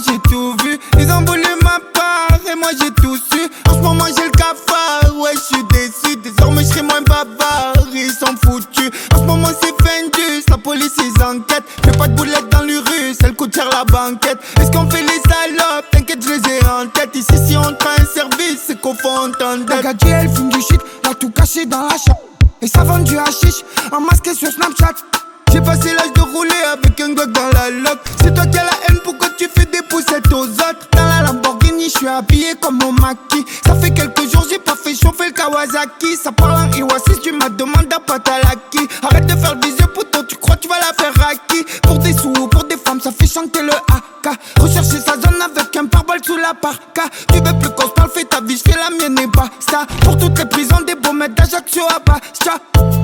j'ai tout vu. Ils ont voulu ma part et moi j'ai tout su. En ce moment j'ai le cafard, ouais je suis déçu. Désormais je serai moins bavard, ils sont foutus. En ce moment c'est Fendus, la police ils enquêtent. Fais pas de boulettes dans l'urus, elle coûte cher la banquette. Est-ce qu'on fait les salopes? T'inquiète je les ai en tête. Ici si on prend un service, c'est qu'on faut entendre. La gadget elle fume du shit, a tout caché dans la chatte. Et ça vend du hashish, en masqué sur Snapchat. J'ai passé l'âge de rouler avec un Glock dans la loque. C'est toi qui as la haine, pourquoi tu fais des poussettes aux autres? Dans la Lamborghini, je suis habillé comme mon maquis. Ça fait quelques jours, j'ai pas fait chauffer le Kawasaki. Ça parle en Iwasis, tu m'as demandé à Patalaki. Arrête de faire le visieux poteau, tu crois que tu vas la faire à qui? Pour des sous, pour des femmes, ça fait chanter le AK. Rechercher sa zone avec un pare-balles sous la parka. Tu veux plus qu'on se parle, fais ta vie, je fais la mienne et basta. Pour toutes les prisons, des beaux mecs d'Ajaccio à Bastia.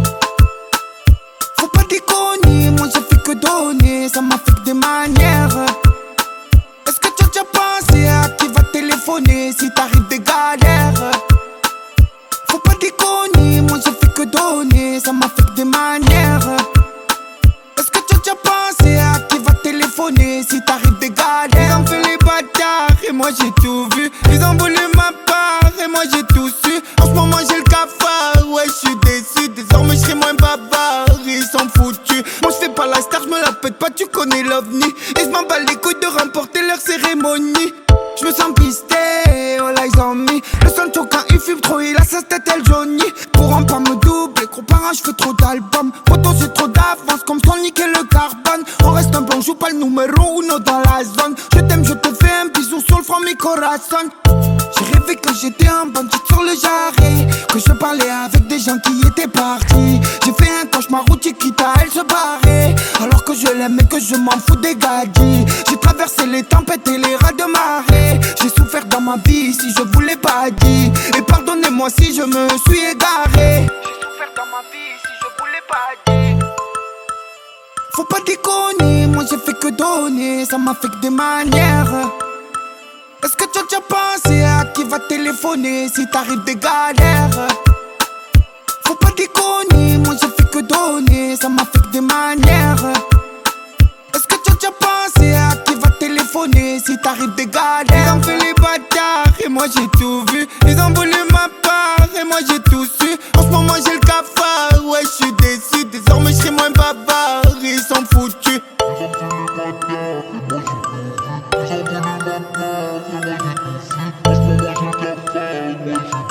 Faut pas déconner, moi j'ai fait que donner, ça m'a fait que des manières. Est-ce que tu as déjà pensé à qui va téléphoner si t'arrives des galères? Faut pas déconner, moi j'ai fait que donner, ça m'a fait que des manières. Est-ce que tu as déjà pensé à qui va téléphoner si t'arrives des galères? Ils ont fait les bâtards et moi j'ai tout vu. Ils ont voulu ma part et moi j'ai tout su. En ce moment j'ai le cafard, ouais je suis déçu. Désormais je serai moins bavard, ils sont foutus. Moi je fais pas la star, je me la pète pas, tu connais l'ovni. Et je m'en bats les couilles de remporter leur cérémonie. Je me sens pisté, oh là ils ont mis le son quand il fume trop, il a sa tête elle Johnny. Pourront pas me doubler, comparant je fais trop d'albums. Photos j'ai trop d'avance, comme son nickel le carbone. On reste un bon, joue pas le numéro uno dans la zone. Je t'aime, je te fais un bisou sur le front, mi corazon. J'ai rêvé que j'étais un bandit sur le jarret, que je parlais avec des gens qui étaient partis. J'ai fait un cauchemar où Chiquita elle se barrait, alors que je l'aime et que je m'en fous des gadgets. J'ai traversé les tempêtes et les rats de marée. J'ai souffert dans ma vie si je vous l'ai pas dit. Et pardonnez-moi si je me suis égaré. J'ai souffert dans ma vie si je vous l'ai pas dit. Faut pas déconner, moi j'ai fait que donner, ça m'a fait que des manières. Est-ce que tu as déjà pensé à qui va téléphoner si t'arrives des galères? Faut pas déconner, moi j'ai fait que donner, ça m'a fait que des manières. Est-ce que tu as déjà pensé à qui va téléphoner si t'arrives des galères? Ils ont fait les bâtards et moi j'ai tout vu. Ils ont voulu ma part et moi j'ai tout su. En ce moment j'ai le cafard, ouais je suis déçu. Désormais je serai moins bavard, ils sont foutus. Ils ont voulu ma part et moi j'ai tout vu. En ce moment j'ai le cafard, ouais j'ai